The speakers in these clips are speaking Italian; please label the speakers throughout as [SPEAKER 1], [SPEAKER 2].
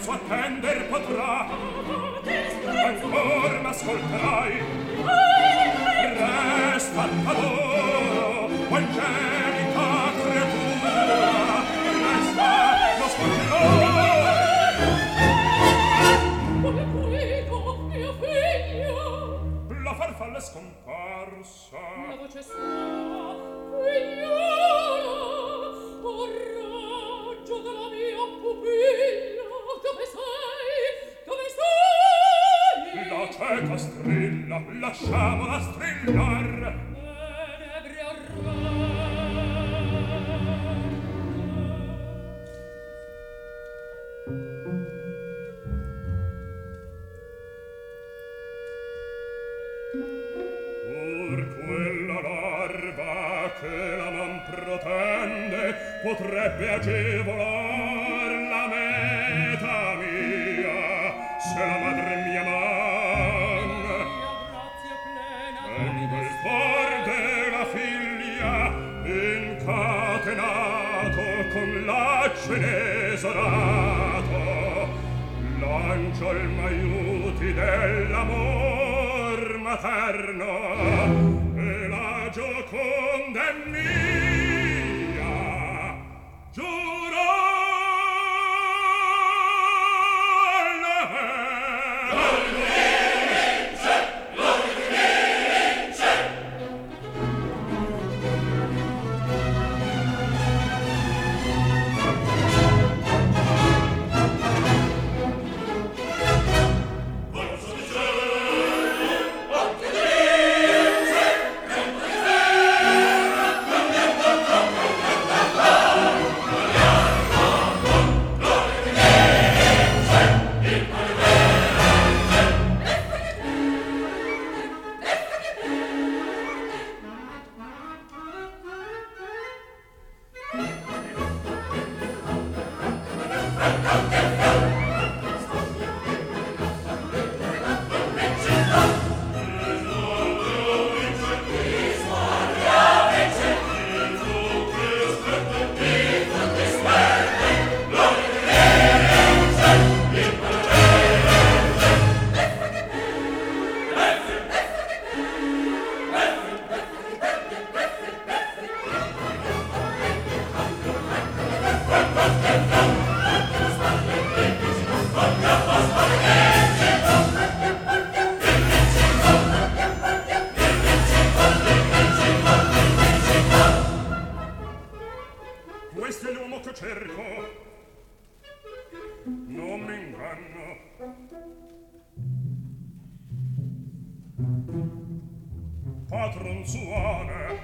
[SPEAKER 1] prezzo attender potrà. Ancor m'ascolterai. Resta t'adoro, o angelica creatura. Resta, lo sconfiggerò.
[SPEAKER 2] Come prego, mio figlio.
[SPEAKER 1] La farfalla è scomparsa.
[SPEAKER 2] La voce sua, figliolo, coraggio della mia pupilla. Dove sei? Dove sei?
[SPEAKER 1] La cieca strilla, lasciamola strillar.
[SPEAKER 2] Tenebria
[SPEAKER 1] Pur quella larva che la man protende potrebbe agevolar la meta mia, se la madre mia man tenga il cor della figlia incatenato con laccio inesorato, l'angiol m'aiuti dell'amor materno e la gioconda è mia, giuro questo è l'uomo che cerco, non mi inganno. Patron suone,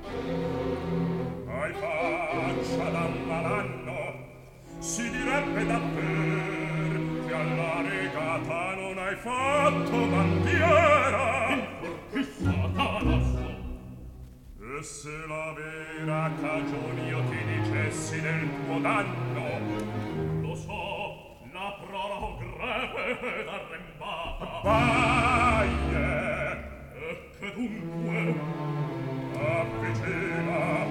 [SPEAKER 1] hai faccia da malanno, si direbbe davver che alla regata non hai fatto bandiera.
[SPEAKER 3] Che Satanas!
[SPEAKER 1] E se la vera cagione io ti dicessi del tuo danno,
[SPEAKER 3] Lo so, la prova greve ed arrembata.
[SPEAKER 1] baie,
[SPEAKER 3] E che dunque?
[SPEAKER 1] avvicina,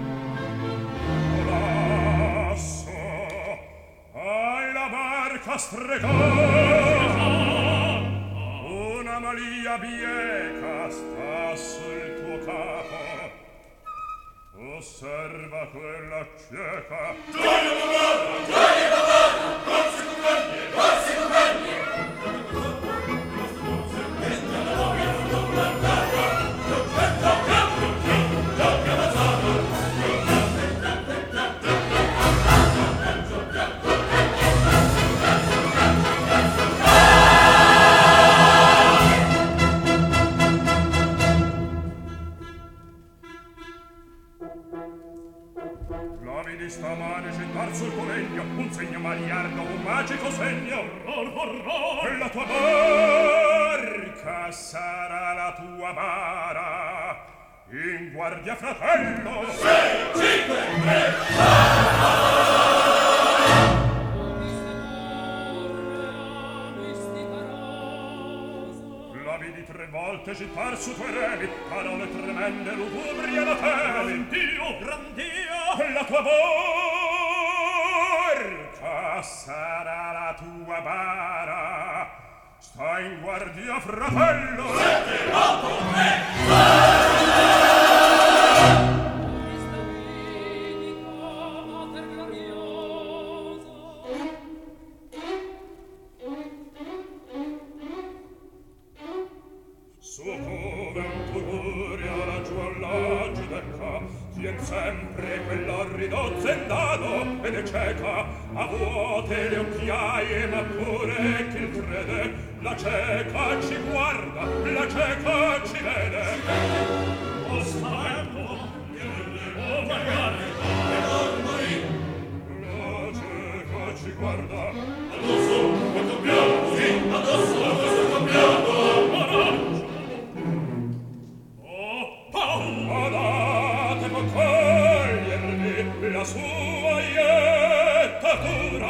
[SPEAKER 1] lasso, alla barca stregata, una malia bieca sta sul tuo capo. Osserva quella cieca.
[SPEAKER 4] Giorgio Bavaglio, Giorgio Bavaglio, corsi compagni, corsi compagni.
[SPEAKER 1] La vedi stamane gettar sul coniglio un segno magliardo, un magico segno.
[SPEAKER 3] Horror!
[SPEAKER 1] La tua barca sarà la tua bara. In guardia, fratello.
[SPEAKER 4] 6, 5, 3,
[SPEAKER 1] La vedi 3 volte gettar su tuoi remi parole tremende, lugubri e lateli.
[SPEAKER 3] Dio, gran Dio!
[SPEAKER 1] La tua barca sarà la tua bara. Sta in guardia, fratello.
[SPEAKER 4] Sette, otto, tre.
[SPEAKER 2] Questa medica mater gloriosa.
[SPEAKER 1] Soccome un tugurio laggiù alla giudecca, tien sempre quell'orrido zendato ed è cieca, a vuote le occhiaie ma pure chi crede, la cieca ci guarda, la cieca ci vede.
[SPEAKER 3] O spavento, o guardare,
[SPEAKER 1] La cieca ci guarda.
[SPEAKER 4] Addosso, è cambiato, sì, addosso è cambiato.
[SPEAKER 1] Adate può cogliervi la sua iettatura.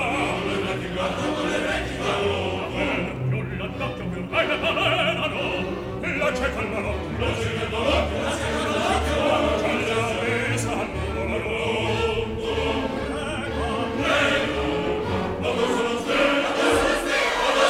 [SPEAKER 3] più l'andacchio, più l'hai le balenano.
[SPEAKER 1] La cieca al malocchio,
[SPEAKER 4] La cieca al malocchio, la cieca al malocchio.
[SPEAKER 1] c'è la resa al nuvolo.
[SPEAKER 4] Addosso la stella, addosso la stella.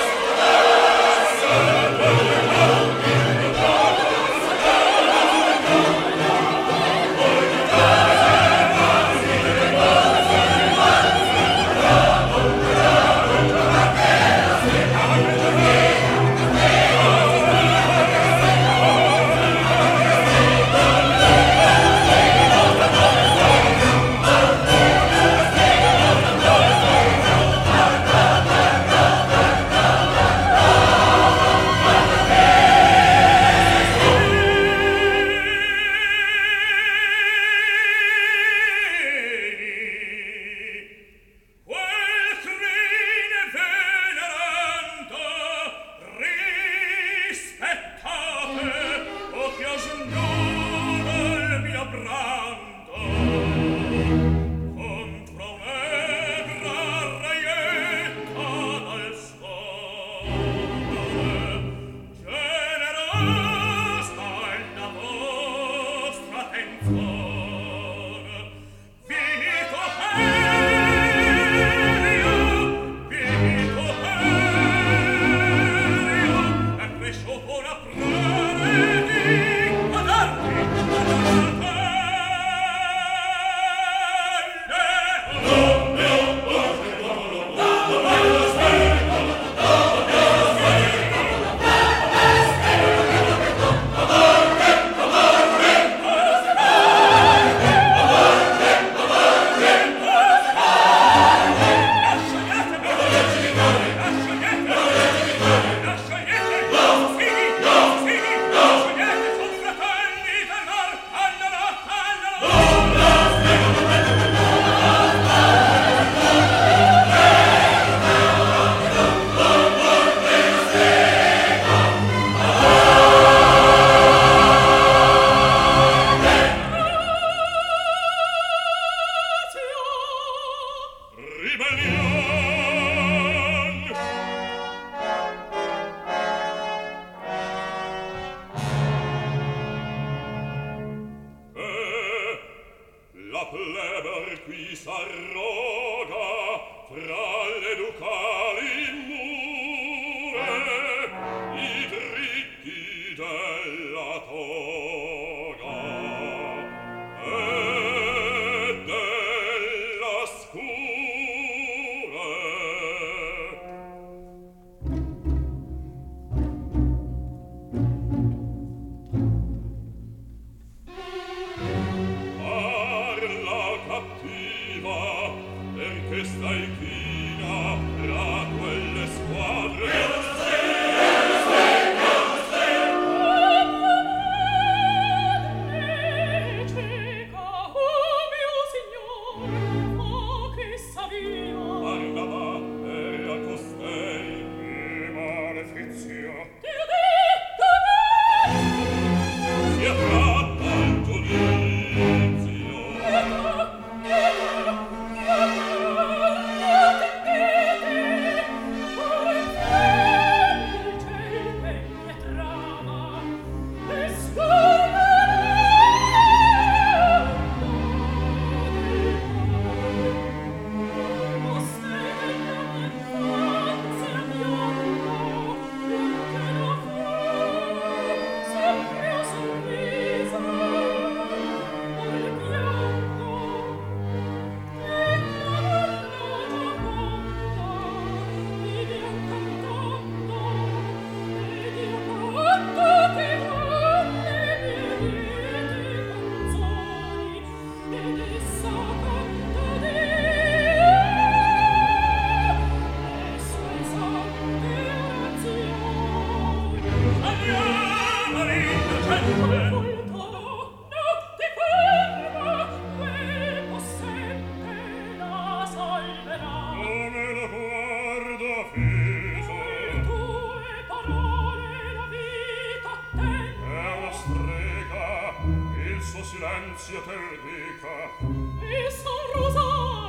[SPEAKER 1] Silenzio te dica
[SPEAKER 2] e son rosario